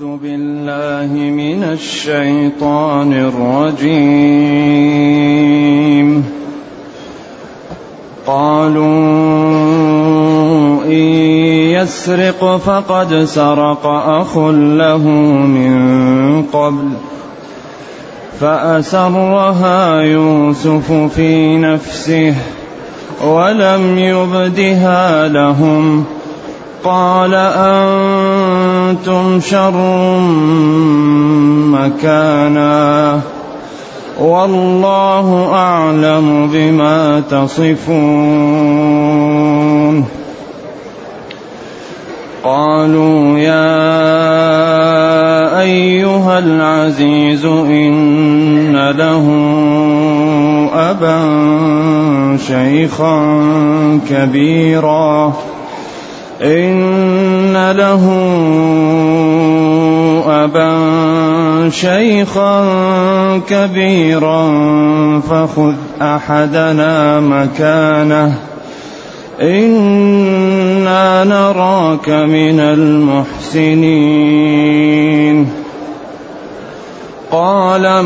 أعوذ بالله من الشيطان الرجيم. قالوا إن يسرق فقد سرق أخ له من قبل فأسرها يوسف في نفسه ولم يبدها لهم قال أنتم شر مكانا والله أعلم بما تصفون. قالوا يا أيها العزيز إن له أبا شيخا كبيرا فخذ أحدنا مكانه إنا نراك من المحسنين. قال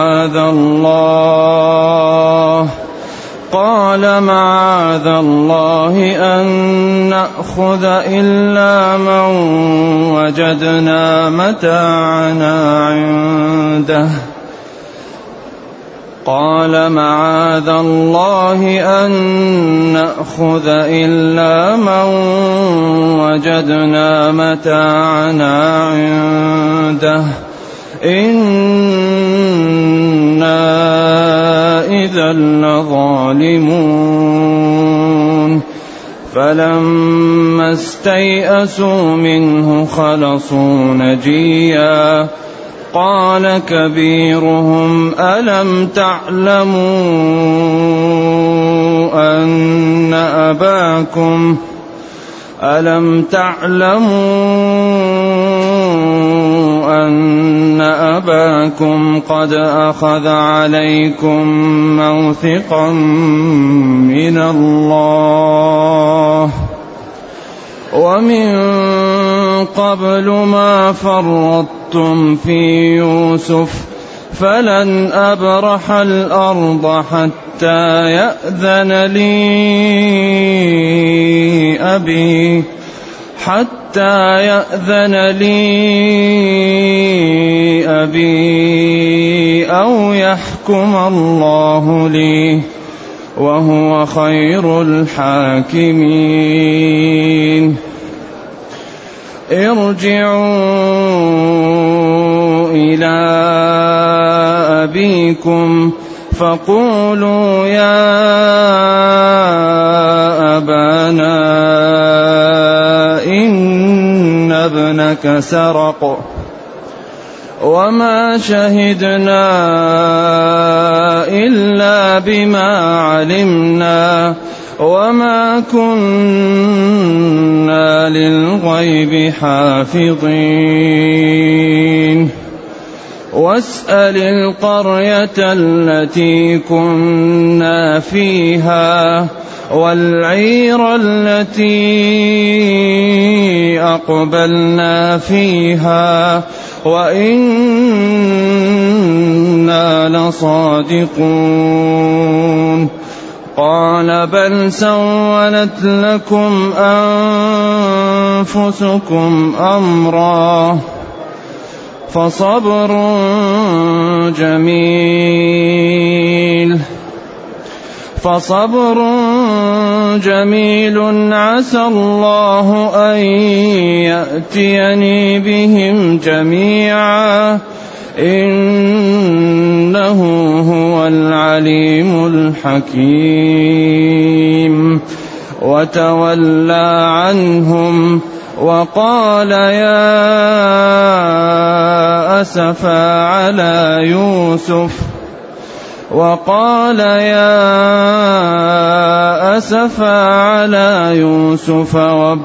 معاذ الله أن نأخذ إلا من وجدنا متاعنا عنده إنا إذا لظالمون. فلما استيئسوا منه خلصوا نجيا قال كبيرهم ألم تعلموا أن أباكم قد أخذ عليكم موثقا من الله ومن قبل ما فرطتم في يوسف فلن أبرح الأرض حتى يأذن لي أبي أو يحكم الله لي وهو خير الحاكمين. ارجعوا إلى أبيكم فقولوا يا أبانا إن ابنك سرق وما شهدنا إلا بما علمنا وما كنا للغيب حافظين. واسأل القرية التي كنا فيها والعير التي أقبلنا فيها وإنا لصادقون. قال بل سولت لكم أنفسكم أمرا فصبر جميل عسى الله أن يأتيني بهم جميعا إنه هو العليم الحكيم. وتولى عنهم وقال يا أسفا على يوسف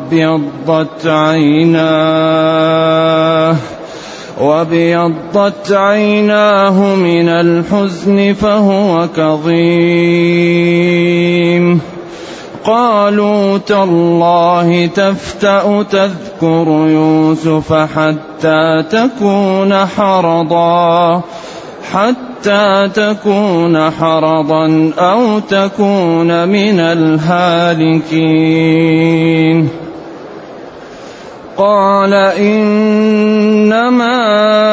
وابيضت عيناه من الحزن فهو كظيم. قالوا تالله تفتأ تذكر يوسف حتى تكون حرضا أو تكون من الهالكين. قال إنما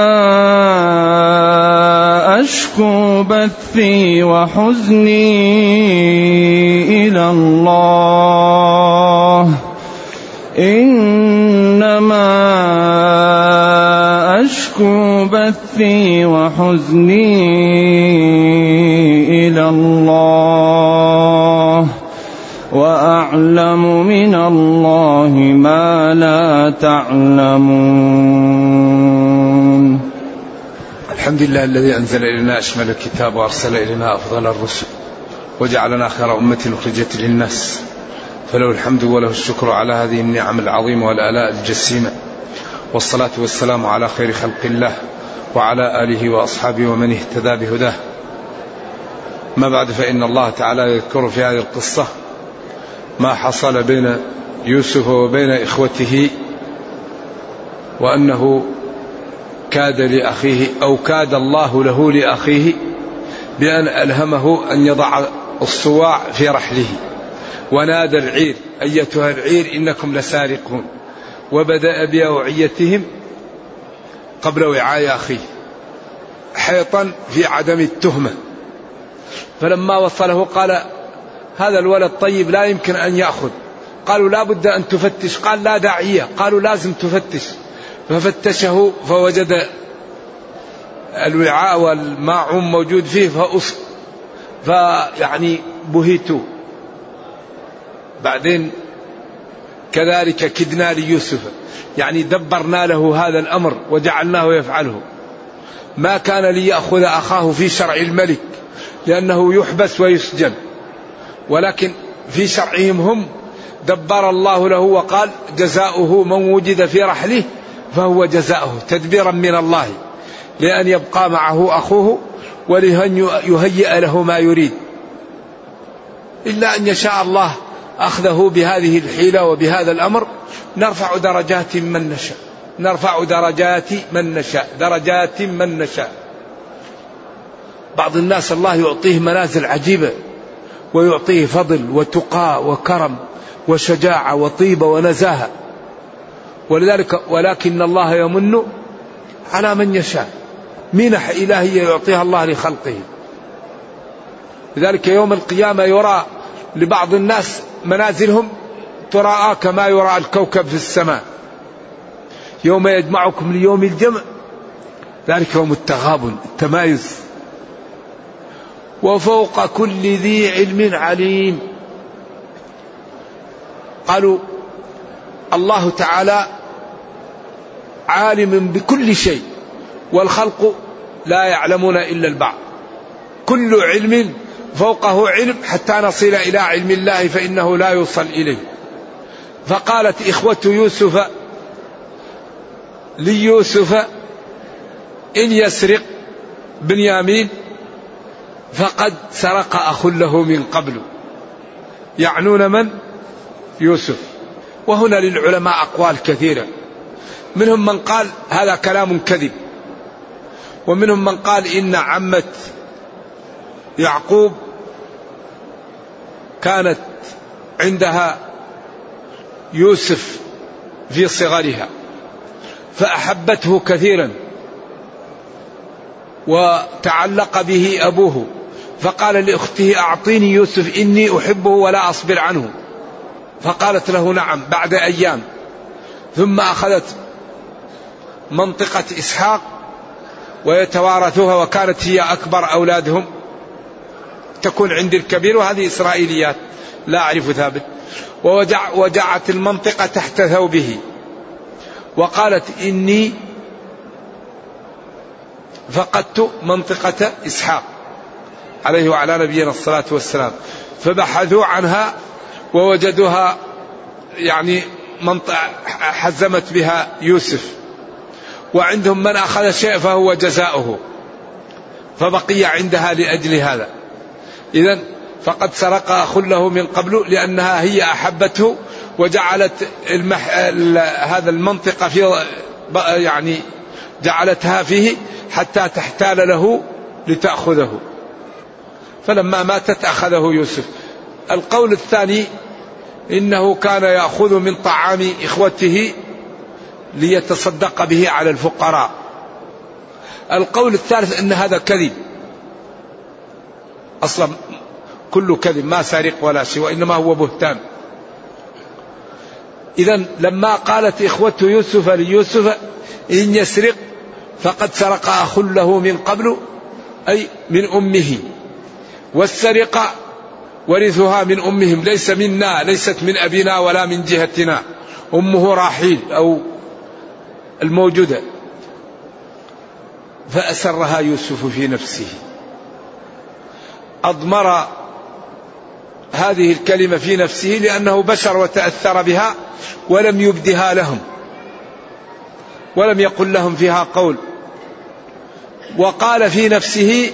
أشكو بثي وحزني إلى الله وأعلم من الله ما لا تعلمون. الحمد لله الذي أنزل إلينا أشمل الكتاب وأرسل إلينا أفضل الرسل وجعلنا خير أمة أخرجت للناس، فله الحمد وله الشكر على هذه النعم العظيمة والآلاء الجسيمة، والصلاة والسلام على خير خلق الله وعلى آله وأصحابه ومن اهتدى بهداه. ما بعد، فإن الله تعالى يذكر في هذه القصة ما حصل بين يوسف وبين إخوته، وأنه كاد لأخيه أو كاد الله له لأخيه بأن ألهمه أن يضع الصواع في رحله، ونادى العير أيتها العير إنكم لسارقون، وبدأ بأوعيتهم قبل وعاء أخيه حيطا في عدم التهمة. فلما وصله قال هذا الولد طيب لا يمكن أن يأخذ. قالوا لا بد أن تفتش. قال لا داعية. قالوا لازم تفتش. ففتشه فوجد الوعاء والماعون موجود فيه فيعني بهيتوا. بعدين كذلك كدنا ليوسف، يعني دبرنا له هذا الأمر وجعلناه يفعله. ما كان ليأخذ أخاه في شرع الملك لأنه يحبس ويسجن، ولكن في شرعهم هم دبر الله له وقال جزاؤه من وجد في رحله فهو جزاؤه، تدبيرا من الله لأن يبقى معه أخوه ولأن يهيئ له ما يريد، إلا أن يشاء الله أخذه بهذه الحيلة وبهذا الأمر. نرفع درجات من نشاء، نرفع درجات من نشاء. بعض الناس الله يعطيه منازل عجيبة ويعطيه فضل وتقى وكرم وشجاعة وطيبة ونزاهة، ولكن الله يمن على من يشاء. منح إلهية يعطيها الله لخلقه. لذلك يوم القيامة يرى لبعض الناس منازلهم تراءى كما يرى الكوكب في السماء. يوم يجمعكم ليوم الجمع، ذلك يوم التغابن، التمايز. وفوق كل ذي علم عليم. قالوا الله تعالى عالم بكل شيء والخلق لا يعلمون إلا البعض. كل علم فوقه علم حتى نصل إلى علم الله فإنه لا يوصل إليه. فقالت إخوة يوسف ليوسف إن يسرق بنيامين فقد سرق أخ له من قبل. يعنون من؟ يوسف. وهنا للعلماء أقوال كثيرة، منهم من قال هذا كلام كذب، ومنهم من قال إن عمة يعقوب كانت عندها يوسف في صغرها فأحبته كثيرا وتعلق به أبوه، فقال لأخته أعطيني يوسف إني أحبه ولا أصبر عنه، فقالت له نعم بعد أيام. ثم أخذت منطقة إسحاق ويتوارثوها، وكانت هي أكبر أولادهم تكون عند الكبير، وهذه إسرائيليات لا أعرف ثابت. وجعت المنطقة تحت ثوبه وقالت إني فقدت منطقة إسحاق عليه وعلى نبينا الصلاة والسلام. فبحثوا عنها ووجدوها يعني منطقة حزمت بها يوسف، وعندهم من أخذ شيء فهو جزاؤه، فبقي عندها لأجل هذا. إذن فقد سرق أخ له من قبل، لأنها هي أحبته وجعلت هذا المنطقة في يعني جعلتها فيه حتى تحتال له لتأخذه، فلما ماتت أخذه يوسف. القول الثاني إنه كان يأخذ من طعام إخوته ليتصدق به على الفقراء. القول الثالث أن هذا كذب، أصلا كل كذب، ما سارق ولا شيء، وإنما هو بهتان. إذن لما قالت إخوة يوسف ليوسف إن يسرق فقد سرق أخ له من قبل، أي من أمه، والسرقة ورثها من أمهم، ليس منا، ليست من أبينا ولا من جهتنا، أمه راحيل أو الموجودة. فأسرها يوسف في نفسه، أضمر هذه الكلمة في نفسه لأنه بشر وتأثر بها، ولم يبدها لهم ولم يقل لهم فيها قول. وقال في نفسه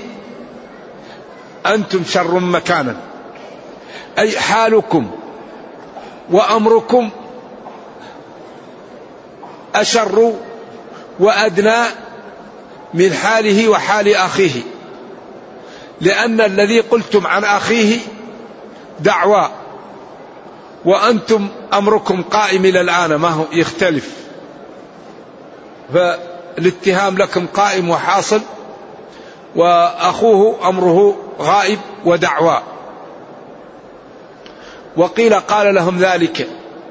أنتم شر مكانا، أي حالكم وأمركم أشر وأدنى من حاله وحال أخيه، لأن الذي قلتم عن أخيه دعوى، وأنتم أمركم قائم إلى الآن، ما هو يختلف، فالاتهام لكم قائم وحاصل، وأخوه أمره غائب ودعوى. وقيل قال لهم ذلك،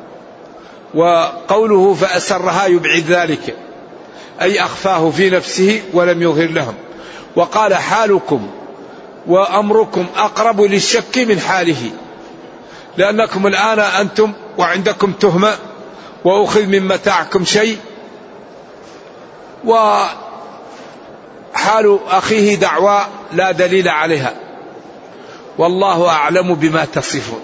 وقوله فأسرها يبعد ذلك، أي أخفاه في نفسه ولم يظهر لهم. وقال حالكم وأمركم أقرب للشك من حاله، لأنكم الآن أنتم وعندكم تهمة وأخذ من متاعكم شيء، وحال أخيه دعوى لا دليل عليها، والله أعلم بما تصفون.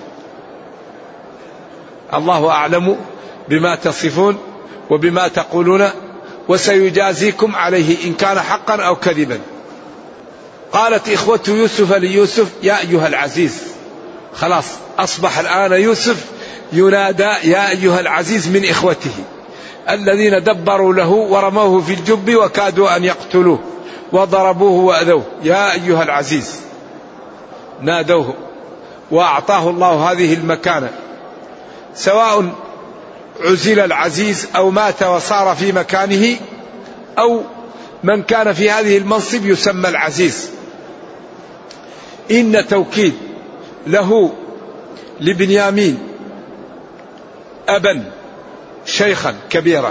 الله أعلم بما تصفون وبما تقولون، وسيجازيكم عليه إن كان حقا أو كذبا. قالت إخوة يوسف ليوسف يا أيها العزيز، خلاص أصبح الآن يوسف ينادى يا أيها العزيز من إخوته الذين دبروا له ورموه في الجب وكادوا أن يقتلوه وضربوه وأذوه، يا أيها العزيز نادوه، وأعطاه الله هذه المكانة. سواء عزل العزيز أو مات وصار في مكانه، أو من كان في هذه المنصب يسمى العزيز. إن توكيد له لبنيامين أبا شيخا كبيرا،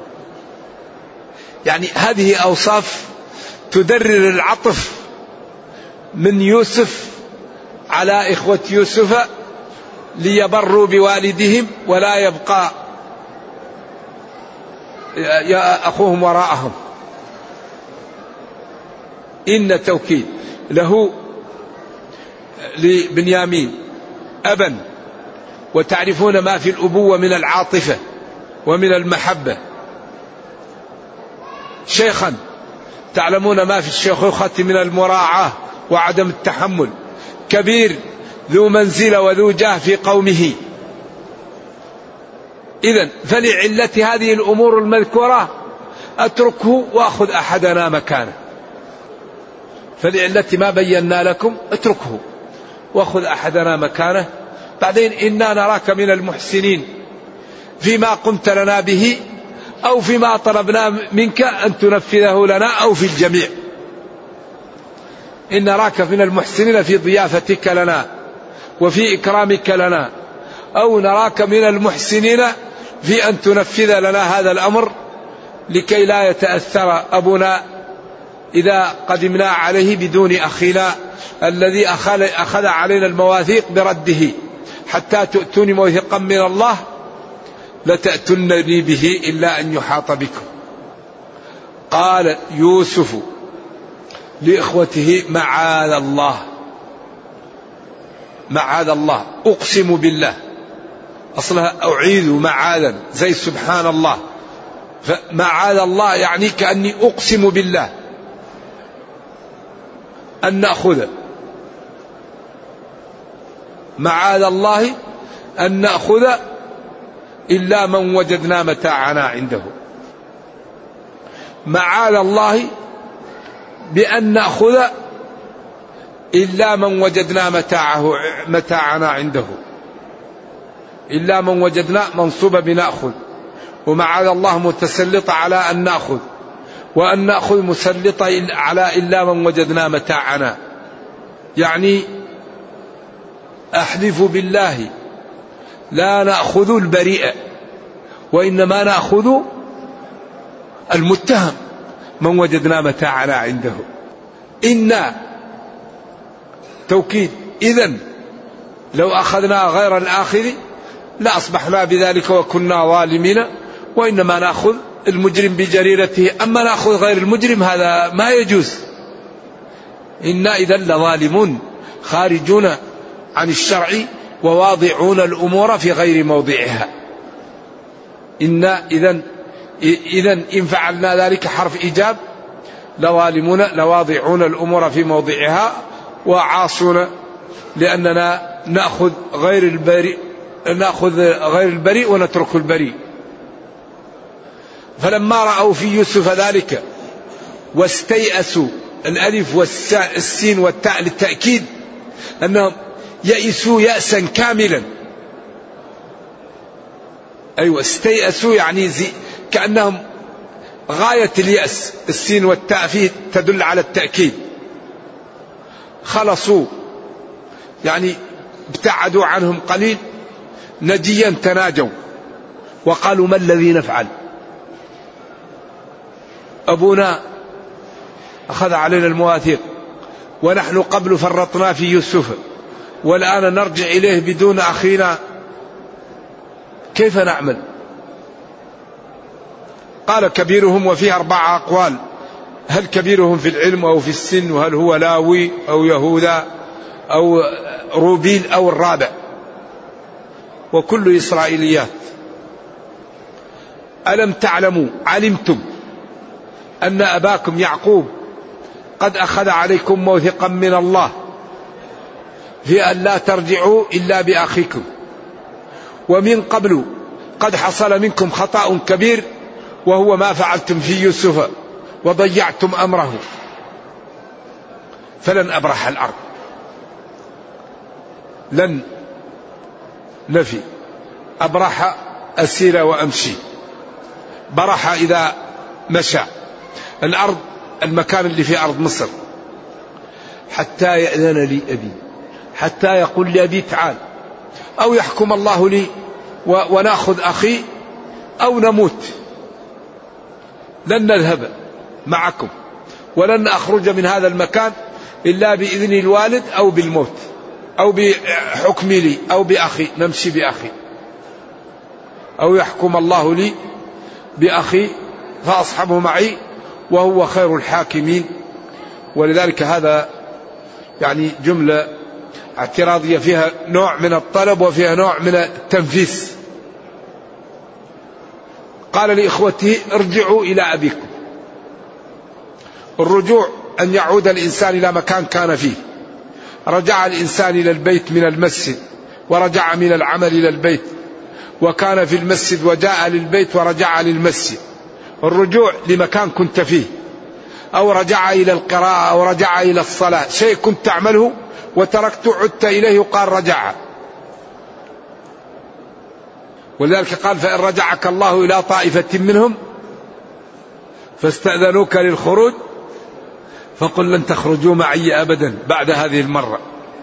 يعني هذه أوصاف تدرر العطف من يوسف على إخوة يوسف ليبروا بوالدهم ولا يبقى يا أخوهم وراءهم. إن توكيد له لبنيامين أبا، وتعرفون ما في الأبوة من العاطفة ومن المحبة. شيخا، تعلمون ما في الشيخوخة من المراعاة وعدم التحمل. كبير، ذو منزلة وذو جاه في قومه. إذن فلعلة هذه الأمور المذكورة أتركه وأخذ أحدنا مكانه، فلعلة ما بينا لكم اتركه وأخذ أحدنا مكانه. بعدين إنا نراك من المحسنين فيما قمت لنا به، أو فيما طلبنا منك أن تنفذه لنا، أو في الجميع. إن نراك من المحسنين في ضيافتك لنا وفي إكرامك لنا، أو نراك من المحسنين في أن تنفذ لنا هذا الأمر لكي لا يتأثر أبونا إذا قدمنا عليه بدون أخينا الذي أخذ علينا المواثيق برده، حتى تؤتوني موثقا من الله لتأتونني به إلا أن يحاط بكم. قال يوسف لإخوته معاذ الله، معاذ الله، أقسم بالله، أصلها أعيذ معاذا زي سبحان الله، فمعاذ الله يعني كأني أقسم بالله أن نأخذ معاذ الله أن نأخذ إلا من وجدنا متاعنا عنده. معاذ الله بأن نأخذ إلا من وجدنا متاعنا عنده. إلا من وجدنا منصوبة بنأخذ، ومعاذ الله متسلطة على أن نأخذ، وأن نأخذ مسلطة على إلا من وجدنا متاعنا. يعني أحلف بالله لا نأخذ البريء، وإنما نأخذ المتهم من وجدنا متاعنا عنده. إنا توكيد، إذن لو أخذنا غير الآخر لأصبحنا بذلك وكنا ظالمين، وإنما نأخذ المجرم بجريرته، أما نأخذ غير المجرم هذا ما يجوز. إنا إذن لظالمون خارجون عن الشرع وواضعون الأمور في غير موضعها. إنا إذن إن فعلنا ذلك حرف إيجاب، لظالمون لواضعون الأمور في موضعها وعاصون، لأننا نأخذ غير البريء ونترك البريء. فلما رأوا في يوسف ذلك واستيأسوا، الألف والسين والتاء للتأكيد، أنهم يئسوا يأسا كاملا. أيوة، استيأسوا يعني كأنهم غاية اليأس، السين والتاء فيه تدل على التأكيد. خلصوا يعني ابتعدوا عنهم قليل، نجيا تناجوا وقالوا ما الذي نفعل؟ أبونا أخذ علينا المواثيق، ونحن قبل فرطنا في يوسف، والآن نرجع إليه بدون أخينا، كيف نعمل؟ قال كبيرهم، وفيه 4 أقوال، هل كبيرهم في العلم أو في السن، وهل هو لاوي أو يهوذا أو روبيل أو الرابع، وكل إسرائيليات. ألم تعلموا، علمتم أن أباكم يعقوب قد أخذ عليكم موثقا من الله في أن لا ترجعوا إلا بأخيكم، ومن قبل قد حصل منكم خطأ كبير وهو ما فعلتم في يوسف وضيعتم أمره، فلن أبرح الأرض. لن نفي، أبرح أسير وأمشي، برح إذا مشى. الأرض المكان اللي في أرض مصر، حتى يأذن لي أبي، حتى يقول لي أبي تعال، أو يحكم الله لي ونأخذ أخي أو نموت. لن نذهب معكم ولن أخرج من هذا المكان إلا بإذن الوالد أو بالموت أو بحكم لي أو بأخي، نمشي بأخي، أو يحكم الله لي بأخي فأصحبه معي وهو خير الحاكمين. ولذلك هذا يعني جملة اعتراضية فيها نوع من الطلب وفيها نوع من التنفيس. قال لإخوته ارجعوا إلى أبيكم. الرجوع أن يعود الإنسان إلى مكان كان فيه. رجع الإنسان إلى البيت من المسجد، ورجع من العمل إلى البيت، وكان في المسجد وجاء للبيت ورجع للمسجد. الرجوع لمكان كنت فيه، أو رجع إلى القراءة، أو رجع إلى الصلاة، شيء كنت تعمله وتركت عدت إليه وقال رجع. ولذلك قال فإن رجعك الله إلى طائفة منهم فاستأذنوك للخروج فقل لن تخرجوا معي أبدا بعد هذه المرة،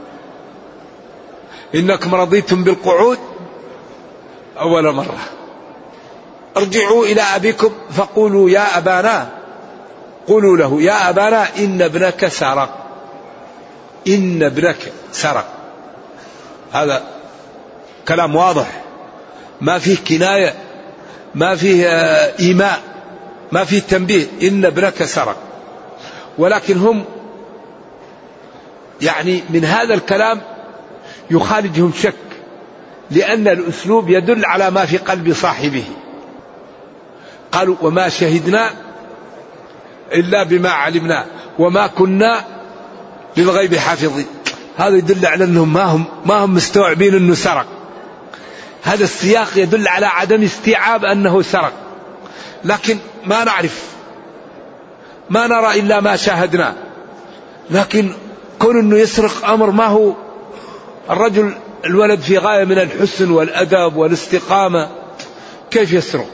إنكم رضيتم بالقعود أول مرة. ارجعوا إلى أبيكم فقولوا يا أبانا، قولوا له يا أبانا إن ابنك سرق، إن ابنك سرق. هذا كلام واضح، ما فيه كناية، ما فيه إيماء، ما فيه تنبيه، إن ابنك سرق. ولكن هم يعني من هذا الكلام يخالجهم شك، لأن الأسلوب يدل على ما في قلب صاحبه. قالوا وما شهدنا إلا بما علمنا وما كنا للغيب حافظين. هذا يدل على أنهم ما هم مستوعبين أنه سرق. هذا السياق يدل على عدم استيعاب أنه سرق، لكن ما نعرف، ما نرى إلا ما شاهدنا. لكن كون أنه يسرق أمر ما هو. الرجل الولد في غاية من الحسن والأدب والاستقامة، كيف يسرق؟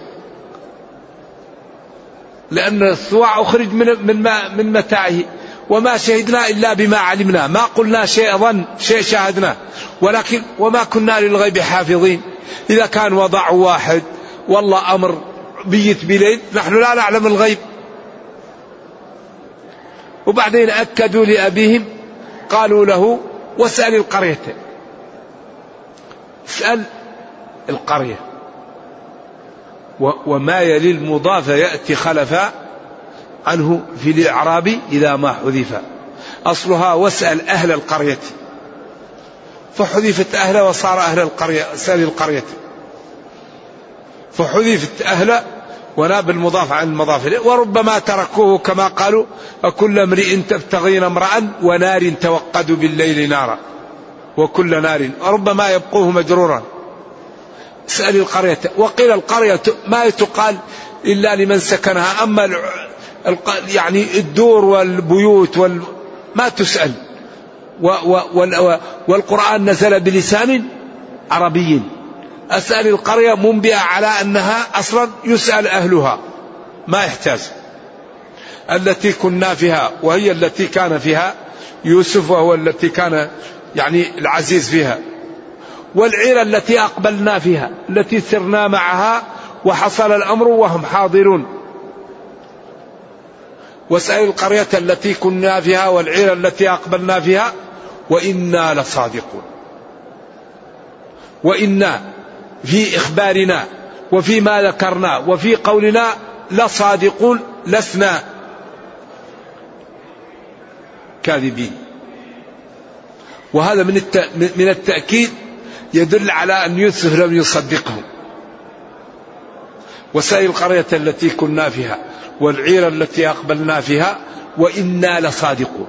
لأن الصواع أخرج من متاعه. وما شهدنا إلا بما علمنا، ما قلنا شيء ظن شيء شاهدنا، ولكن وما كنا للغيب حافظين. إذا كان وضع واحد والله أمر بيت بليل، نحن لا نعلم الغيب. وبعدين أكدوا لأبيهم قالوا له واسأل القرية، اسأل القرية. وما يلي المضاف يأتي خلفا عنه في الإعراب إذا ما حذف. أصلها واسأل أهل القرية، فحذفت أهل وصار أهل القرية، اسأل القرية، فحذفت أهل وناب المضاف عن المضاف إليه. وربما تركوه كما قالوا وكل امرئ تبتغين امرأ ونار توقد بالليل نارا وكل نار، وربما يبقوه مجرورا. اسأل القرية. وقيل القرية ما تقال إلا لمن سكنها، أما يعني الدور والبيوت ما تسأل. والقرآن نزل بلسان عربي. أسأل القرية منبئة على أنها أصلا يسأل أهلها، ما يحتاج. التي كنا فيها، وهي التي كان فيها يوسف، وهو التي كان يعني العزيز فيها. والعير التي أقبلنا فيها، التي سرنا معها وحصل الأمر وهم حاضرون. واسأل القرية التي كنا فيها والعير التي أقبلنا فيها وإنا لصادقون. وإنا في إخبارنا وفيما ذكرنا وفي قولنا لصادقون، لسنا كاذبين. وهذا من التأكيد يدل على أن يوسف لم يصدقهم. وسائل القرية التي كنا فيها والعير التي أقبلنا فيها وإنا لصادقون.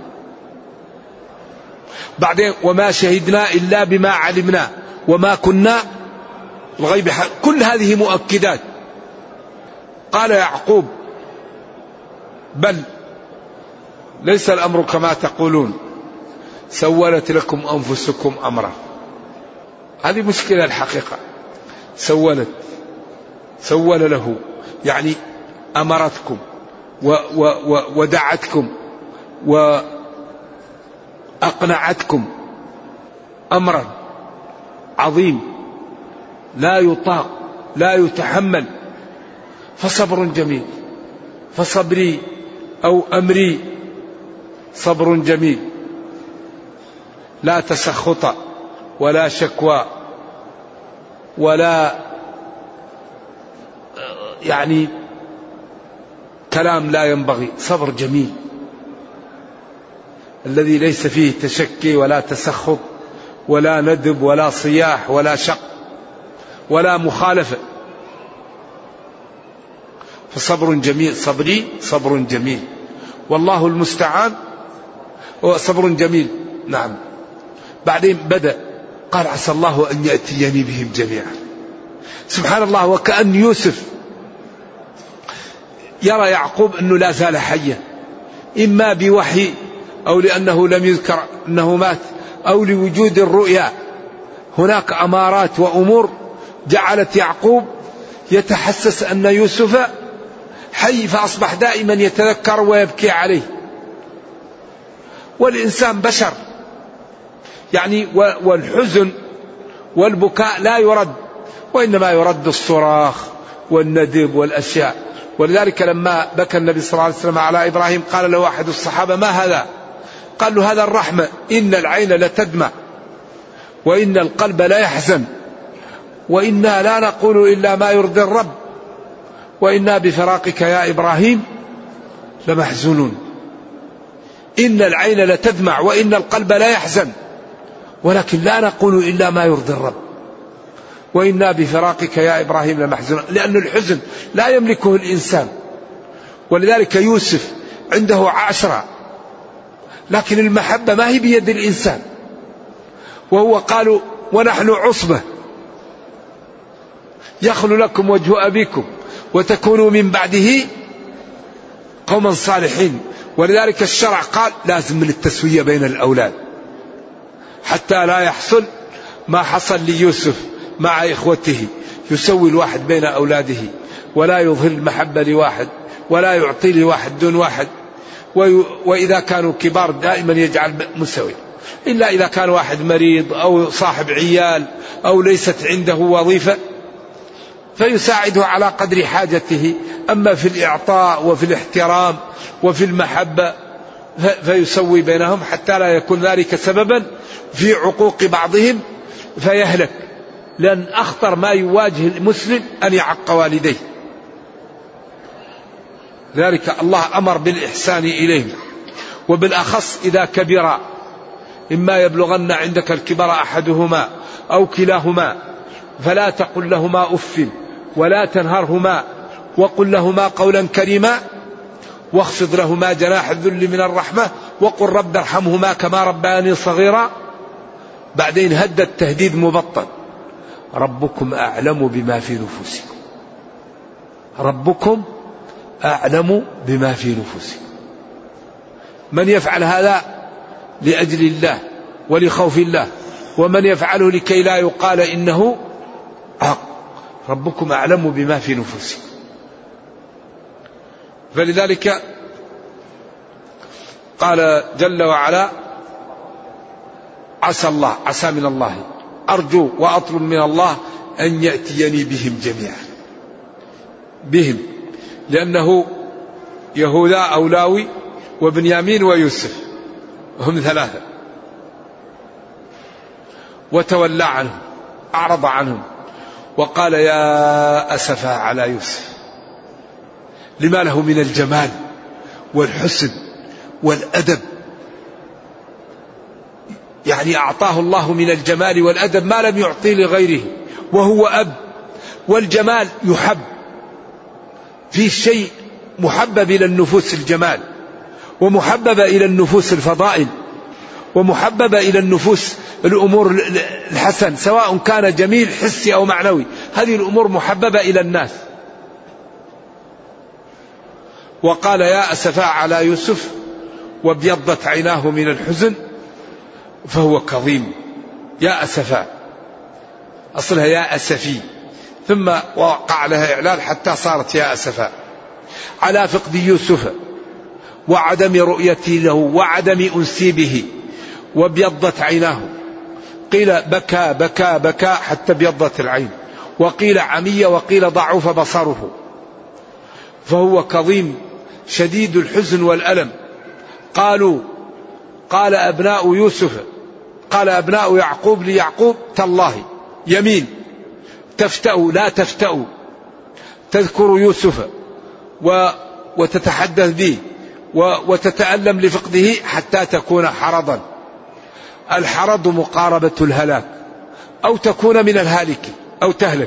بعدين وما شهدنا إلا بما علمنا وما كنا الغيب كل هذه مؤكدات. قال يعقوب بل ليس الأمر كما تقولون سولت لكم أنفسكم أمرا. هذه مشكلة الحقيقة. سول له يعني أمرتكم ودعتكم وأقنعتكم أمرا عظيم لا يطاق لا يتحمل، فصبر جميل. فصبري أو أمري صبر جميل، لا تسخط ولا شكوى ولا يعني كلام لا ينبغي، صبر جميل الذي ليس فيه تشكي ولا تسخط ولا ندب ولا صياح ولا شق ولا مخالفة. فصبر جميل، صبري صبر جميل والله المستعان. صبر جميل نعم. بعدين بدأ قال عسى الله أن يأتيني بهم جميعا. سبحان الله، وكأن يوسف يرى يعقوب أنه لا زال حيا، إما بوحي أو لأنه لم يذكر أنه مات أو لوجود الرؤيا. هناك أمارات وأمور جعلت يعقوب يتحسس أن يوسف حي، فأصبح دائما يتذكر ويبكي عليه. والإنسان بشر يعني، والحزن والبكاء لا يرد، وإنما يرد الصراخ والندب والأشياء. ولذلك لما بكى النبي صلى الله عليه وسلم على إبراهيم قال له أحد الصحابة ما هذا؟ قال له هذا الرحمة، إن العين لتدمع وإن القلب لا يحزن وإنا لا نقول إلا ما يرضي الرب وإنا بفراقك يا إبراهيم لمحزونون. إن العين لتدمع وإن القلب لا يحزن ولكن لا نقول إلا ما يرضي الرب وإنا بفراقك يا إبراهيم لمحزونون. لأن الحزن لا يملكه الإنسان. ولذلك يوسف عنده 10، لكن المحبة ما هي بيد الإنسان. وهو قالوا ونحن عصبة يخلو لكم وجه أبيكم وتكونوا من بعده قوما صالحين. ولذلك الشرع قال لازم من التسوية بين الأولاد حتى لا يحصل ما حصل ليوسف مع إخوته، يسوي الواحد بين أولاده ولا يظهر المحبة لواحد ولا يعطي لواحد دون واحد، وإذا كانوا كبار دائما يجعل مسوي، إلا إذا كان واحد مريض أو صاحب عيال أو ليست عنده وظيفة فيساعده على قدر حاجته. أما في الإعطاء وفي الاحترام وفي المحبة فيسوي بينهم حتى لا يكون ذلك سببا في عقوق بعضهم فيهلك، لأن أخطر ما يواجه المسلم أن يعق والديه. ذلك الله أمر بالإحسان إليهم، وبالأخص إذا كبرا، إما يبلغن عندك الكبر أحدهما أو كلاهما فلا تقل لهما أف ولا تنهرهما وقل لهما قولا كريما واخفض لهما جناح الذل من الرحمة وقل رب ارحمهما كما ربياني صغيرا. بعدين هدد تهديد مبطن: ربكم أعلم بما في نفوسكم، ربكم أعلم بما في نفوسكم. من يفعل هذا لأجل الله ولخوف الله، ومن يفعله لكي لا يقال إنه حق، ربكم أعلم بما في نفوسكم. فلذلك قال جل وعلا: عسى من الله، أرجو وأطلب من الله أن يأتيني بهم جميعا، بهم لأنه يهوذا أو لاوي وبنيامين ويوسف هم ثلاثة، وتولى عنهم، أعرض عنهم وقال: يا أسفا على يوسف، لما له من الجمال والحسن والأدب، يعني أعطاه الله من الجمال والأدب ما لم يعطي لغيره، وهو أب، والجمال يحب، في شيء محبب إلى النفوس الجمال، ومحبب إلى النفوس الفضائل، ومحبب إلى النفوس الأمور الحسن، سواء كان جميل حسي أو معنوي، هذه الأمور محببة إلى الناس. وقال: يا أسفا على يوسف، وابيضت عيناه من الحزن فهو كظيم. يا أسفا أصلها يا أسفي، ثم وقع لها إعلان حتى صارت يا أسفا، على فقد يوسف وعدم رؤيتي له وعدم أنسي به، وابيضت عيناه، قيل بكى بكى بكى حتى ابيضت العين، وقيل عمي، وقيل ضعف بصره، فهو كظيم شديد الحزن والألم. قال أبناء يوسف، قال أبناء يعقوب ليعقوب: تالله، يمين، تفتأوا لا تفتأوا، تذكر يوسف وتتحدث به وتتألم لفقده حتى تكون حرضا. الحرض مقاربة الهلاك، أو تكون من الهالك أو تهلك.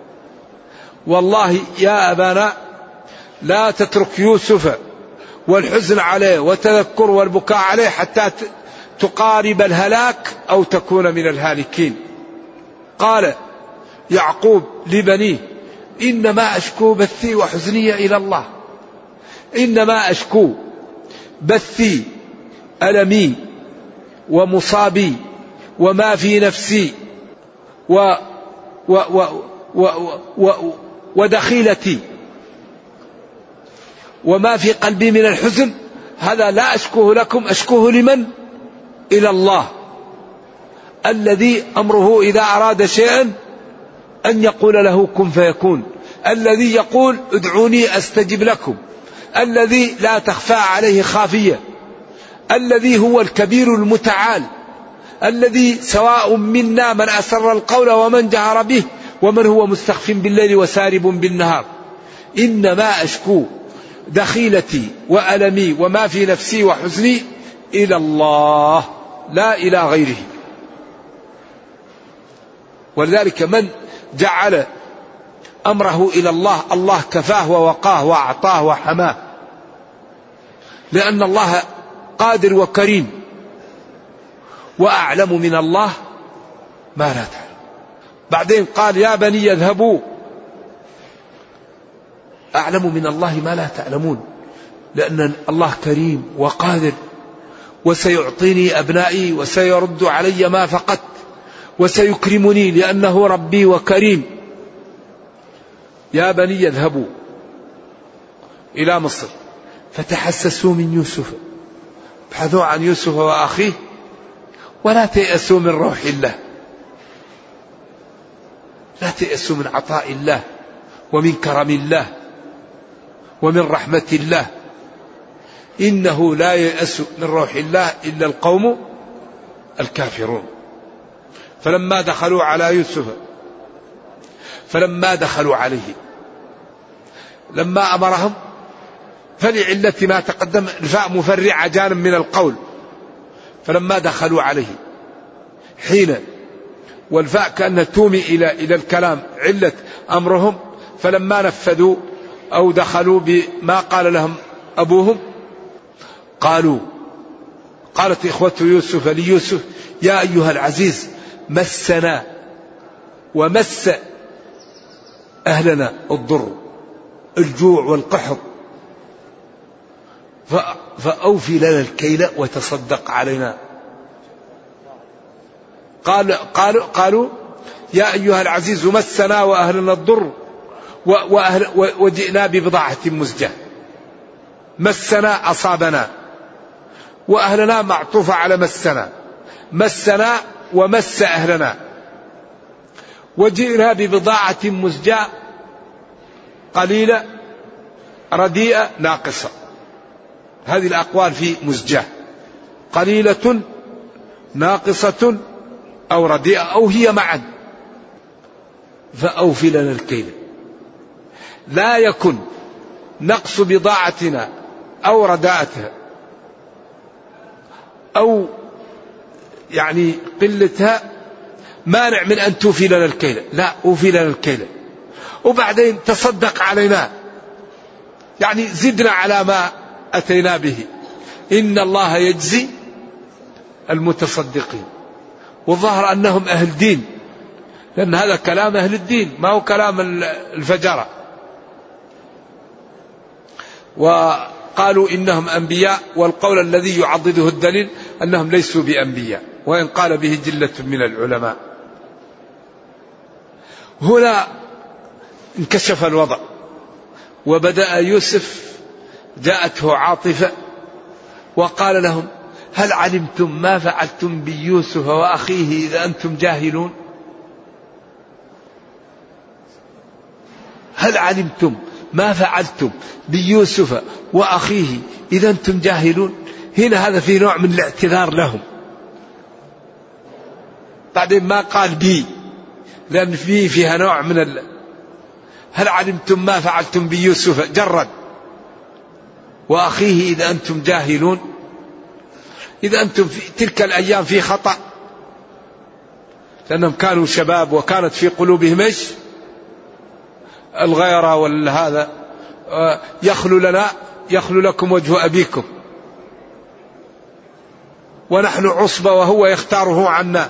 والله يا أبانا لا تترك يوسف والحزن عليه والتذكر والبكاء عليه حتى تقارب الهلاك أو تكون من الهالكين. قال يعقوب لبنيه: إنما أشكو بثي وحزني إلى الله، إنما أشكو بثي، ألمي ومصابي وما في نفسي ودخيلتي وما في قلبي من الحزن، هذا لا أشكوه لكم، أشكوه لمن؟ إلى الله، الذي أمره إذا أراد شيئا أن يقول له كن فيكون، الذي يقول ادعوني أستجب لكم، الذي لا تخفى عليه خافية، الذي هو الكبير المتعال، الذي سواء منا من أسر القول ومن جهر به ومن هو مستخف بالليل وسارب بالنهار. إنما أشكو دخيلتي وألمي وما في نفسي وحزني إلى الله لا إلى غيره. ولذلك من جعل أمره إلى الله، الله كفاه ووقاه وأعطاه وحماه، لأن الله قادر وكريم. وأعلم من الله ما لا تعلم. بعدين قال يا بني اذهبوا أعلم من الله ما لا تعلمون، لأن الله كريم وقادر وسيعطيني أبنائي وسيرد علي ما فقدت وسيكرمني لأنه ربي وكريم. يا بني اذهبوا إلى مصر فتحسسوا من يوسف، ابحثوا عن يوسف وأخيه ولا تيأسوا من روح الله، لا تيأسوا من عطاء الله ومن كرم الله ومن رحمة الله. إنه لا ييأس من روح الله إلا القوم الكافرون. فلما دخلوا على يوسف فلما دخلوا عليه لما أمرهم، فلعلة ما تقدم الفاء مفرعة جانب من القول، فلما دخلوا عليه حين، والفاء كأنها تومي إلى الكلام علة أمرهم، فلما نفذوا أو دخلوا بما قال لهم أبوهم قالت إخوة يوسف ليوسف يا أيها العزيز مسنا ومس أهلنا الضر الجوع والقحط فأوفي لنا الكيل وتصدق علينا. قالوا يا أيها العزيز مسنا وأهلنا الضر وجئنا ببضاعة مزجاة. مسنا أصابنا وأهلنا معطوفة على مسنا ومس أهلنا وجئنا ببضاعة مزجاة قليلة رديئة ناقصة. هذه الأقوال في مزجاة، قليلة ناقصة أو رديئة أو هي معا. فأوفي لنا الكيل. لا يكن نقص بضاعتنا أو رداءتها أو يعني قلتها مانع من أن توفي لنا الكيل، لا أوفي لنا الكيل وبعدين تصدق علينا، يعني زدنا على ما أتينا به، إن الله يجزي المتصدقين. وظهر أنهم أهل دين، لأن هذا كلام أهل الدين ما هو كلام الفجرة. وقالوا إنهم أنبياء، والقول الذي يعضده الدليل أنهم ليسوا بأنبياء، وإن قال به جلة من العلماء. هنا انكشف الوضع وبدأ يوسف جاءته عاطفة وقال لهم هل علمتم ما فعلتم بيوسف وأخيه إذا أنتم جاهلون؟ هل علمتم ما فعلتم بيوسف وأخيه إذا أنتم جاهلون؟ هنا هذا في نوع من الاعتذار لهم. بعدين ما قال بي، لأن فيها نوع من هل علمتم ما فعلتم بيوسف جرد وأخيه إذا أنتم جاهلون. إذا أنتم في تلك الأيام في خطأ، لأنهم كانوا شباب وكانت في قلوبهم إيش؟ الغيرة والهذا. يخلو لكم وجه أبيكم ونحن عصبة وهو يختاره عنا.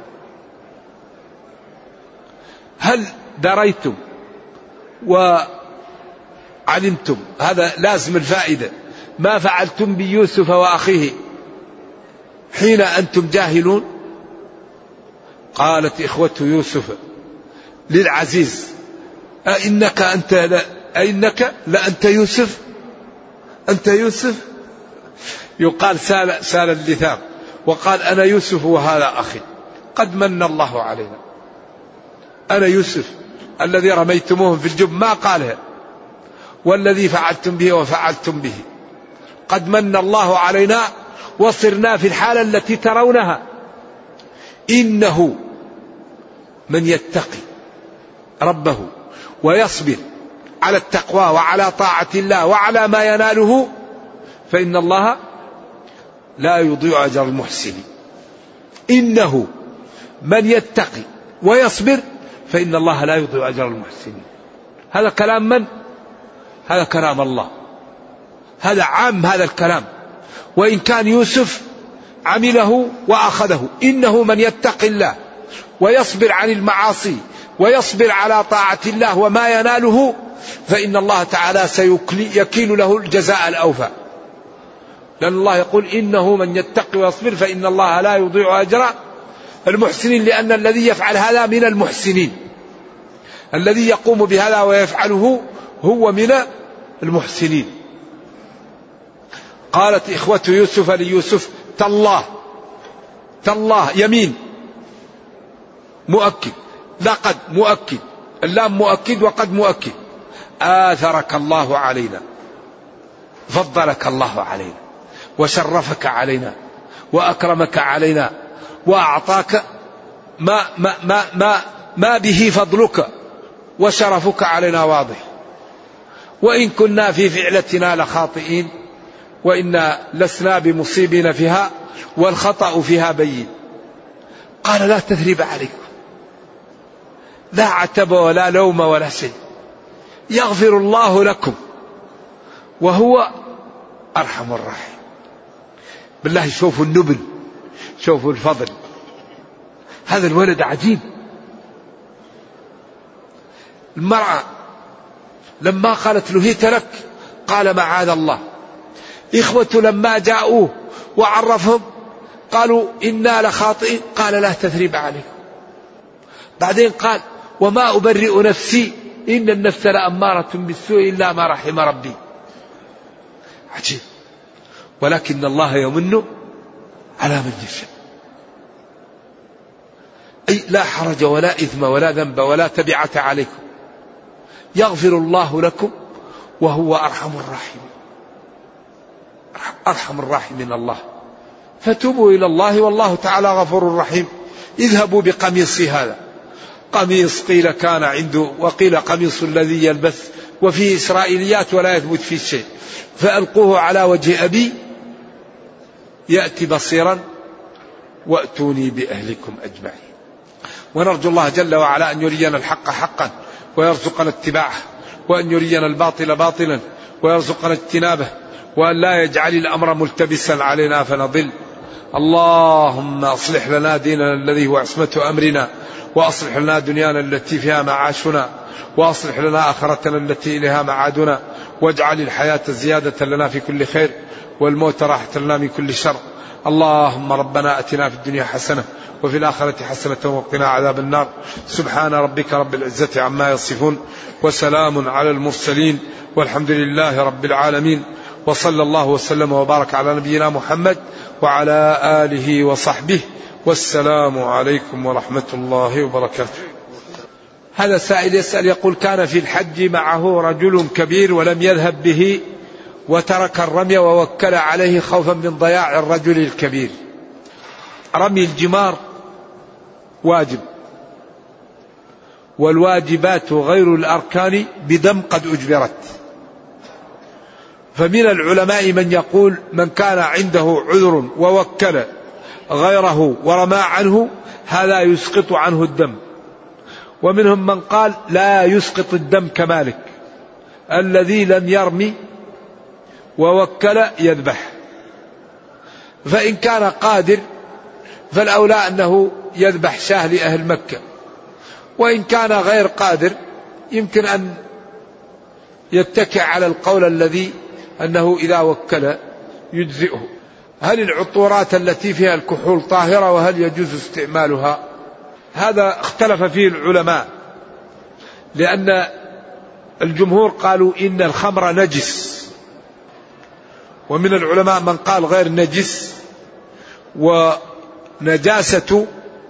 هل دريتم وعلمتم، هذا لازم الفائدة، ما فعلتم بيوسف وأخيه حين أنتم جاهلون؟ قالت إخوة يوسف للعزيز أئنك لأنت يوسف؟ أنت يوسف؟ يقال سال اللثام وقال أنا يوسف وهذا أخي قد من الله علينا. أنا يوسف الذي رميتموه في الجب، ما قالها، والذي فعلتم به وفعلتم به قد من الله علينا وصرنا في الحالة التي ترونها. إنه من يتقي ربه ويصبر على التقوى وعلى طاعة الله وعلى ما يناله فإن الله لا يضيع أجر المحسنين. إنه من يتقي ويصبر فإن الله لا يضيع أجر المحسنين. هذا كلام من؟ هذا كلام الله، هذا عام هذا الكلام، وإن كان يوسف عمله وأخذه. إنه من يتقي الله ويصبر عن المعاصي ويصبر على طاعة الله وما يناله، فإن الله تعالى سيكيل له الجزاء الأوفى. لأن الله يقول إنه من يتقي ويصبر فإن الله لا يضيع أجر المحسنين، لأن الذي يفعل هذا من المحسنين، الذي يقوم بهذا ويفعله هو من المحسنين. قالت إخوة يوسف ليوسف تالله يمين مؤكد، لقد مؤكد، اللام مؤكد وقد مؤكد، آثرك الله علينا، فضلك الله علينا وشرفك علينا وأكرمك علينا وأعطاك ما به فضلك وشرفك علينا واضح، وإن كنا في فعلتنا لخاطئين وإنا لسنا بمصيبين فيها والخطأ فيها بين. قال لا تثريب عليكم، لا عتب ولا لوم ولا شيء، يغفر الله لكم وهو أرحم الراحمين. بالله شوفوا النبل، شوفوا الفضل، هذا الولد عجيب. المرأة لما قالت له هيت لك قال معاذ الله. إخوة لما جاءوه وعرفهم قالوا إنا لخاطئين، قال لا تثريب عليكم. بعدين قال وما أبرئ نفسي إن النفس لأمارة بالسوء إلا ما رحم ربي. عجيب. ولكن الله يمن على من يشاء. أي لا حرج ولا إثم ولا ذنب ولا تبعة عليكم، يغفر الله لكم وهو أرحم الراحمين. أرحم الراحمين الله. فتوبوا إلى الله والله تعالى غفور رحيم. اذهبوا بقميصي هذا، قميص قيل كان عنده وقيل قميص الذي يلبس، وفيه إسرائيليات ولا يثبت فيه شيء، فألقوه على وجه أبي يأتي بصيرا وأتوني بأهلكم أجمعين. ونرجو الله جل وعلا أن يرينا الحق حقا ويرزقنا اتباعه، وأن يرينا الباطل باطلا ويرزقنا اجتنابه، وأن لا يجعل الأمر ملتبسا علينا فنضل. اللهم أصلح لنا ديننا الذي هو عصمة أمرنا، وأصلح لنا دنيانا التي فيها معاشنا، وأصلح لنا آخرتنا التي إليها معادنا، واجعل الحياة زيادة لنا في كل خير والموت راحة لنا من كل شر. اللهم ربنا أتنا في الدنيا حسنة وفي الآخرة حسنة وقنا عذاب النار. سبحان ربك رب العزة عما يصفون وسلام على المرسلين والحمد لله رب العالمين. وصلى الله وسلم وبارك على نبينا محمد وعلى آله وصحبه، والسلام عليكم ورحمة الله وبركاته. هذا سائل يسأل يقول كان في الحج معه رجل كبير ولم يذهب به وترك الرمي ووكل عليه خوفا من ضياع الرجل الكبير. رمي الجمار واجب، والواجبات غير الأركان بدم قد أجبرت. فمن العلماء من يقول من كان عنده عذر ووكل غيره ورمى عنه هذا يسقط عنه الدم، ومنهم من قال لا يسقط الدم كمالك، الذي لم يرمي ووكل يذبح. فإن كان قادر فالأولى أنه يذبح شاه لأهل مكة، وإن كان غير قادر يمكن أن يتكئ على القول الذي أنه إذا وكل يجزئه. هل العطورات التي فيها الكحول طاهرة وهل يجوز استعمالها؟ هذا اختلف فيه العلماء، لأن الجمهور قالوا إن الخمر نجس، ومن العلماء من قال غير نجس. ونجاسة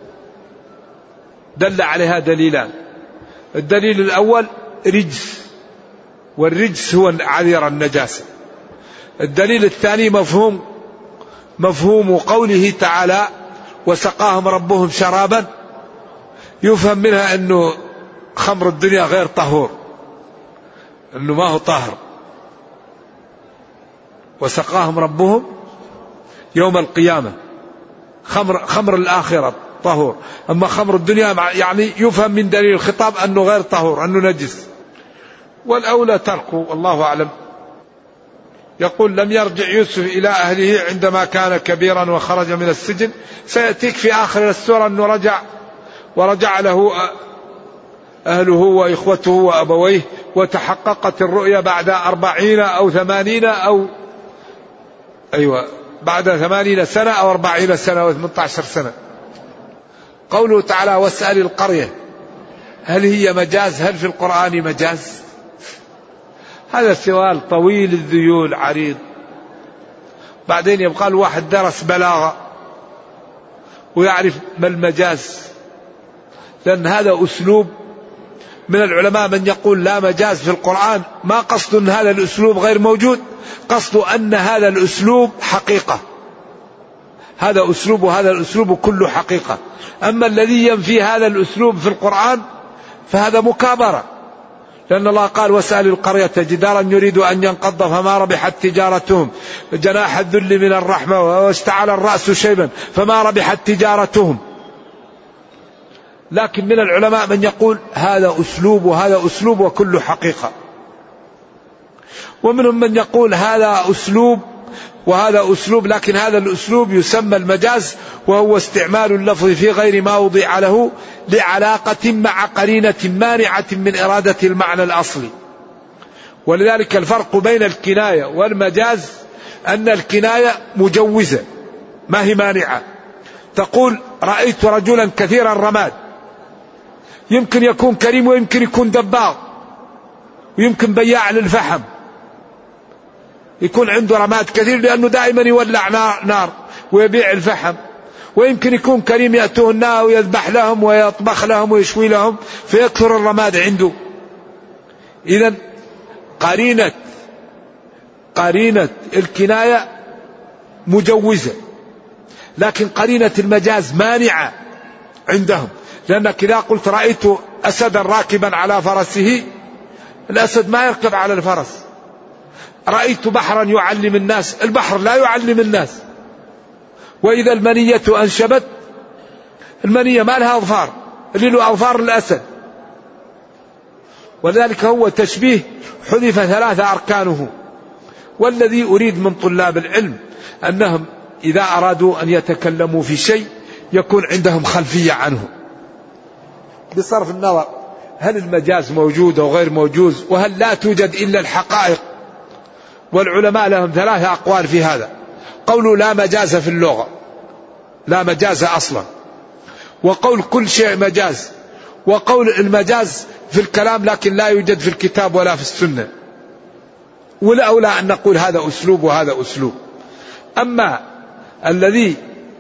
دل عليها دليلان، الدليل الأول رجس، والرجس هو عذير النجاسة. الدليل الثاني مفهوم قوله تعالى وسقاهم ربهم شرابا، يفهم منها أنه خمر الدنيا غير طهور، أنه ما هو طاهر. وسقاهم ربهم يوم القيامة، خمر الآخرة طهور، أما خمر الدنيا يعني يفهم من دليل الخطاب أنه غير طهور، أنه نجس. والأولى تركه والله أعلم. يقول لم يرجع يوسف إلى أهله عندما كان كبيرا وخرج من السجن. سيأتيك في آخر السورة أنه رجع ورجع له أهله وإخوته وأبويه وتحققت الرؤيا بعد 40 أو 80 أو بعد 80 سنة أو 40 سنة أو 18 سنة. قوله تعالى واسأل القرية، هل هي مجاز؟ هل في القرآن مجاز؟ هذا سؤال طويل الذيول عريض. بعدين يبقى الواحد درس بلاغة ويعرف ما المجاز، لأن هذا أسلوب من العلماء من يقول لا مجاز في القرآن، ما قصد أن هذا الأسلوب غير موجود، قصد أن هذا الأسلوب حقيقة، هذا أسلوب وهذا الأسلوب كله حقيقة. أما الذي ينفي هذا الأسلوب في القرآن فهذا مكابرة، لأن الله قال واسأل القرية جدارا يريد أن ينقض فما ربحت تجارتهم جناح الذل من الرحمة واشتعل الرأس شيبا فما ربحت تجارتهم. لكن من العلماء من يقول هذا أسلوب وهذا أسلوب وكله حقيقة، ومنهم من يقول هذا أسلوب وهذا أسلوب، لكن هذا الأسلوب يسمى المجاز، وهو استعمال اللفظ في غير ما وضع له لعلاقة مع قرينة مانعة من إرادة المعنى الأصلي. ولذلك الفرق بين الكناية والمجاز أن الكناية مجوزة ما هي مانعة. تقول رأيت رجلا كثير الرماد، يمكن يكون كريم ويمكن يكون دباغ ويمكن بياع للفحم، يكون عنده رماد كثير لأنه دائما يولع نار ويبيع الفحم، ويمكن يكون كريم يأتوه النار ويذبح لهم ويطبخ لهم ويشوي لهم فيكثر الرماد عنده. إذن قرينة الكناية مجوزة، لكن قرينة المجاز مانعة عندهم، لأنك إذا قلت رأيت أسدا راكبا على فرسه، الأسد ما يركب على الفرس. رأيت بحرا يعلم الناس، البحر لا يعلم الناس. وإذا المنية أنشبت، المنية ما لها أظفار، اللي له أظفار الأسد. ولذلك هو تشبيه حذف 3 أركانه. والذي أريد من طلاب العلم أنهم إذا أرادوا أن يتكلموا في شيء يكون عندهم خلفية عنه، بصرف النظر هل المجاز موجود أو غير موجود، وهل لا توجد إلا الحقائق. والعلماء لهم 3 أقوال في هذا. قولوا لا مجاز في اللغة، لا مجاز أصلا، وقول كل شيء مجاز، وقول المجاز في الكلام لكن لا يوجد في الكتاب ولا في السنة. والأولى أن نقول هذا أسلوب وهذا أسلوب. أما الذي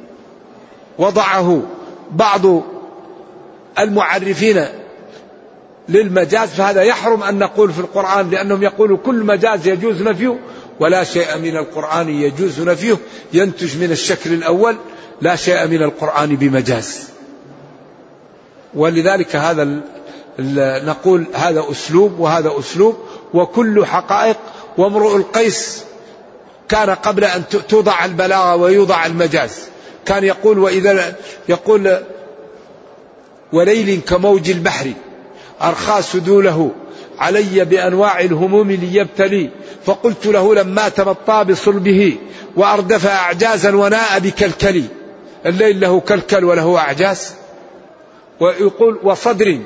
وضعه بعض المعرفين للمجاز فهذا يحرم أن نقول في القرآن، لأنهم يقولوا كل مجاز يجوز نفيه، ولا شيء من القرآن يجوز نفيه، ينتج من الشكل الأول لا شيء من القرآن بمجاز. ولذلك هذا نقول هذا أسلوب وهذا أسلوب وكل حقائق. وامرؤ القيس كان قبل أن توضع البلاغة ويوضع المجاز كان يقول وليل كموج البحر أرخى سدوله علي بأنواع الهموم ليبتلي، فقلت له لما تمطى بصلبه وأردف أعجازا وناء بكلكلي. الليل له كلكل وله أعجاز. ويقول وصدر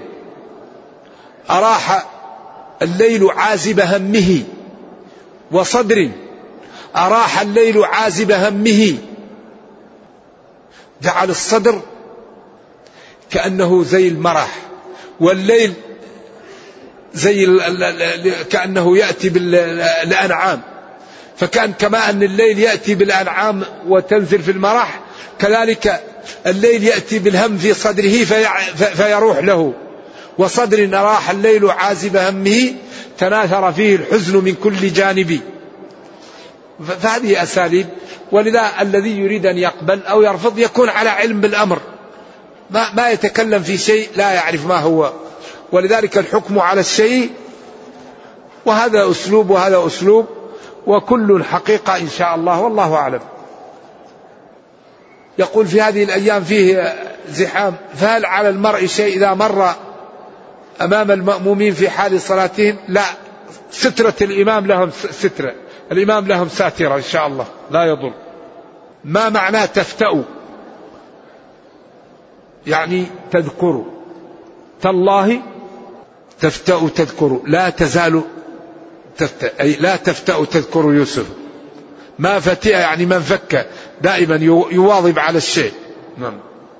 أراح الليل عازب همه، وصدر أراح الليل عازب همه. جعل الصدر كأنه زي المرح، والليل زي كأنه يأتي بالأنعام، فكان كما أن الليل يأتي بالأنعام وتنزل في المرح، كذلك الليل يأتي بالهم في صدره فيروح له. وصدر أراح الليل عازب همه تناثر فيه الحزن من كل جانب. فهذه أساليب. ولذا الذي يريد أن يقبل أو يرفض يكون على علم بالأمر، ما يتكلم في شيء لا يعرف ما هو. ولذلك الحكم على الشيء، وهذا أسلوب وهذا أسلوب، وكل حقيقة إن شاء الله، والله أعلم. يقول في هذه الأيام فيه زحام، فهل على المرء شيء إذا مر أمام المأمومين في حال صلاتهم؟ لا، سترة الإمام لهم سترة، الإمام لهم ساترة إن شاء الله لا يضر. ما معنى تفتأ؟ يعني تذكر، تالله تفتأ تذكر، لا تزال تفتأ، أي لا تفتأ تذكر يوسف. ما فتئ يعني من فك، دائما يواظب على الشيء. نعم.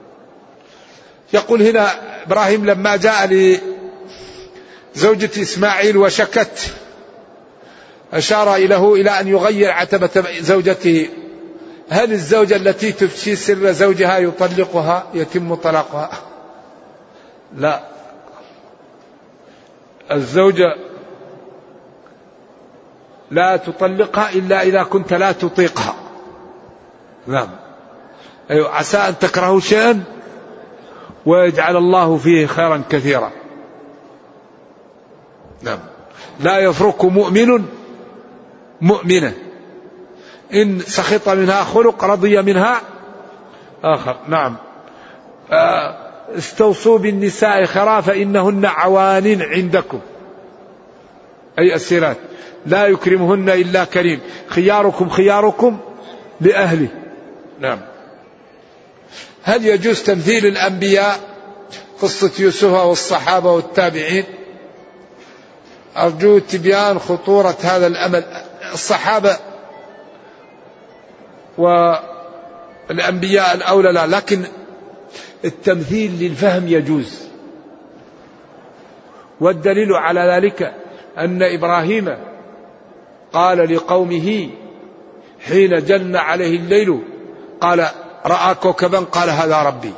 يقول هنا إبراهيم لما جاء لزوجة إسماعيل وشكت، أشار إلى أن يغير عتبة زوجته. هل الزوجة التي تفشي سر زوجها يطلقها يتم طلاقها؟ لا، الزوجة لا تطلقها إلا إذا كنت لا تطيقها. نعم. أيوة. عسى أن تكرهوا شيئا ويجعل الله فيه خيرا كثيرا. نعم. لا يفرق مؤمن مؤمنة إن سخط منها خلق رضي منها آخر. نعم. استوصوا بالنساء خيرا فإنهن عوان عندكم، أي أسيرات لا يكرمهن إلا كريم، خياركم خياركم لأهله. نعم. هل يجوز تمثيل الأنبياء؟ قصة يوسف والصحابة والتابعين، أرجو تبيان خطورة هذا الأمل. الصحابة والأنبياء الأولى لا، لكن التمثيل للفهم يجوز. والدليل على ذلك أن إبراهيم قال لقومه حين جن عليه الليل، قال رأى كوكبا قال هذا ربي،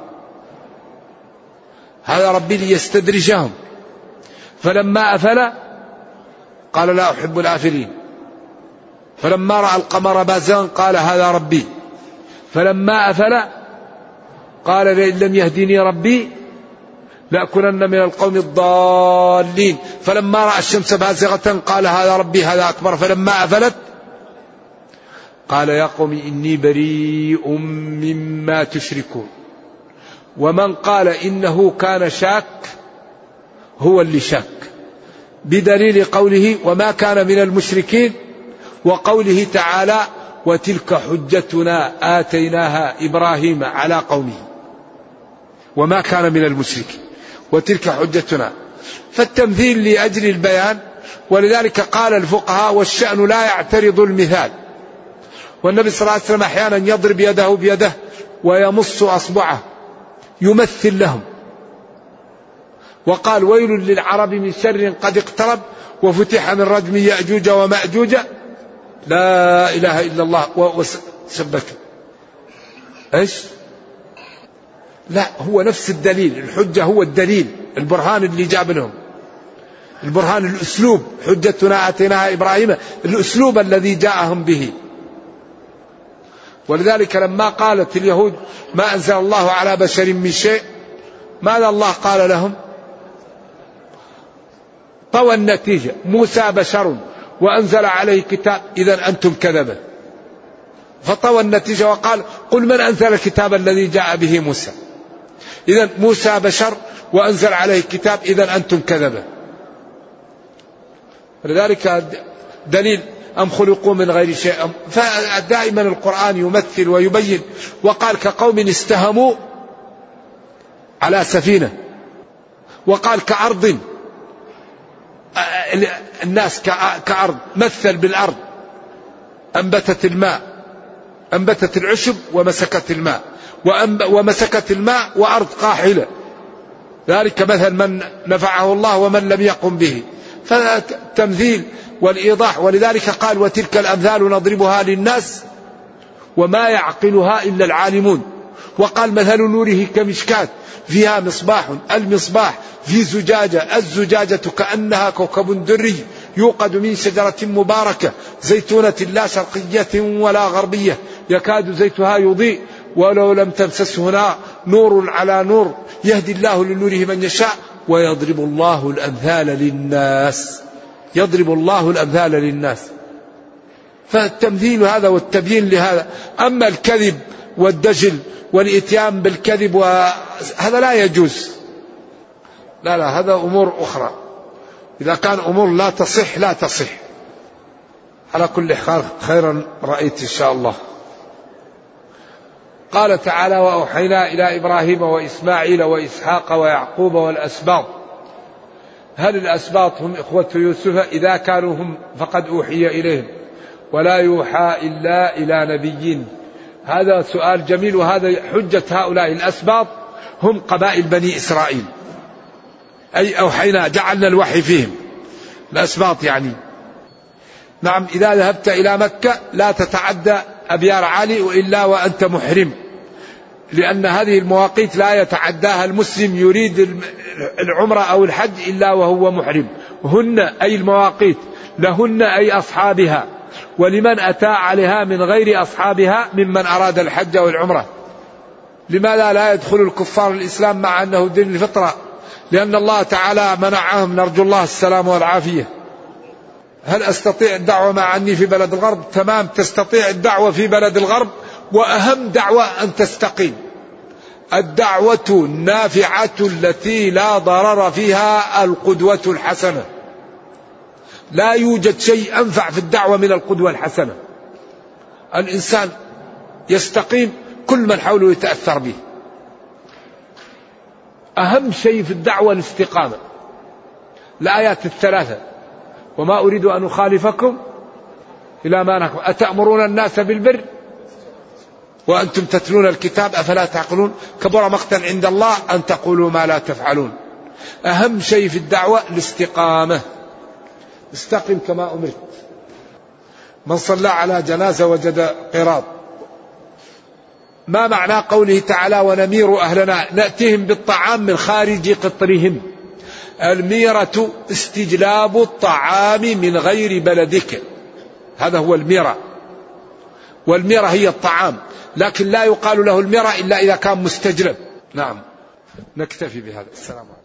هذا ربي ليستدرجهم. فلما أفل قال لا أحب الآفلين. فلما رأى القمر بازغا قال هذا ربي. فلما أفل قال لئن لم يهدني ربي لأكونن من القوم الضالين. فلما رأى الشمس بازغة قال هذا ربي هذا أكبر. فلما أفلت قال يا قوم إني بريء مما تشركون. ومن قال إنه كان شاك هو اللي شاك، بدليل قوله وما كان من المشركين، وقوله تعالى وتلك حجتنا آتيناها إبراهيم على قومه، وما كان من المشركين وتلك حجتنا. فالتمثيل لأجل البيان، ولذلك قال الفقهاء والشأن لا يعترض المثال. والنبي صلى الله عليه وسلم أحيانا يضرب يده بيده ويمص أصبعه يمثل لهم، وقال ويل للعرب من شر قد اقترب وفتح من ردم يأجوج ومأجوج لا إله إلا الله وسبته. إيش؟ لا، هو نفس الدليل، الحجة هو الدليل، البرهان اللي جاب لهم، البرهان الأسلوب، حجتنا آتيناها إبراهيم، الأسلوب الذي جاءهم به. ولذلك لما قالت اليهود ما أنزل الله على بشر من شيء، ماذا الله قال لهم؟ طوى النتيجة، موسى بشر وأنزل عليه كتاب إذا أنتم كذبة. فطوى النتيجة وقال قل من أنزل الكتاب الذي جاء به موسى، إذا موسى بشر وأنزل عليه كتاب إذا أنتم كذبة. لذلك دليل أم خلقوا من غير شيء. فدائما القرآن يمثل ويبين. وقال كقوم استهموا على سفينة، وقال كأرض، الناس كأرض، مثل بالأرض أنبتت الماء، أنبتت العشب ومسكت الماء، ومسكت الماء وأرض قاحلة، ذلك مثل من نفعه الله ومن لم يقم به. فالتمثيل والإيضاح. ولذلك قال وتلك الأمثال نضربها للناس وما يعقلها إلا العالمون. وقال مثل نوره كمشكاة فيها مصباح، المصباح في زجاجة، الزجاجة كأنها كوكب دري يوقد من شجرة مباركة زيتونة لا شرقية ولا غربية يكاد زيتها يضيء ولو لم تمسسه نار، نور على نور يهدي الله لنوره من يشاء ويضرب الله الأمثال للناس. يضرب الله الأمثال للناس. فالتمثيل هذا والتبيين لهذا. أما الكذب والدجل والإتيان بالكذب هذا لا يجوز. لا هذا أمور أخرى. إذا كان أمور لا تصح لا تصح. على كل حال خيرا رأيت إن شاء الله. قال تعالى وأوحينا إلى إبراهيم وإسماعيل وإسحاق ويعقوب والأسباط. هل الأسباط هم إخوة يوسف؟ إذا كانوا هم فقد أوحي إليهم، ولا يوحى إلا إلى نبيين. هذا سؤال جميل، وهذا حجة هؤلاء الأسباط هم قبائل بني إسرائيل، أي أوحينا جعلنا الوحي فيهم الأسباط يعني. نعم، إذا ذهبت إلى مكة لا تتعدى أبيار علي وإلا وأنت محرم، لأن هذه المواقيت لا يتعداها المسلم يريد العمرة أو الحج إلا وهو محرم. هن أي المواقيت لهن أي أصحابها، ولمن أتى عليها من غير أصحابها ممن أراد الحج والعمرة. لماذا لا يدخل الكفار الإسلام مع أنه دين الفطرة؟ لأن الله تعالى منعهم، نرجو الله السلام والعافية. هل أستطيع الدعوة مع أني في بلد الغرب؟ تمام، تستطيع الدعوة في بلد الغرب، وأهم دعوة أن تستقيم. الدعوة النافعة التي لا ضرر فيها القدوة الحسنة. لا يوجد شيء أنفع في الدعوة من القدوة الحسنة. الإنسان يستقيم كل من حوله يتأثر به. أهم شيء في الدعوة الاستقامة. الآيات الثلاثة: وما أريد أن أخالفكم إلى ما نحكم أتأمرون الناس بالبر وأنتم تتلون الكتاب أفلا تعقلون كبر مقتا عند الله أن تقولوا ما لا تفعلون. أهم شيء في الدعوة الاستقامة. استقم كما أمرت. من صلى على جنازة وجد قراط. ما معنى قوله تعالى ونمير أهلنا؟ نأتيهم بالطعام من خارج قطرهم. الميرة استجلاب الطعام من غير بلدك، هذا هو الميرة، والميرة هي الطعام، لكن لا يقال له الميرة إلا إذا كان مستجلب. نعم، نكتفي بهذا. السلام عليكم.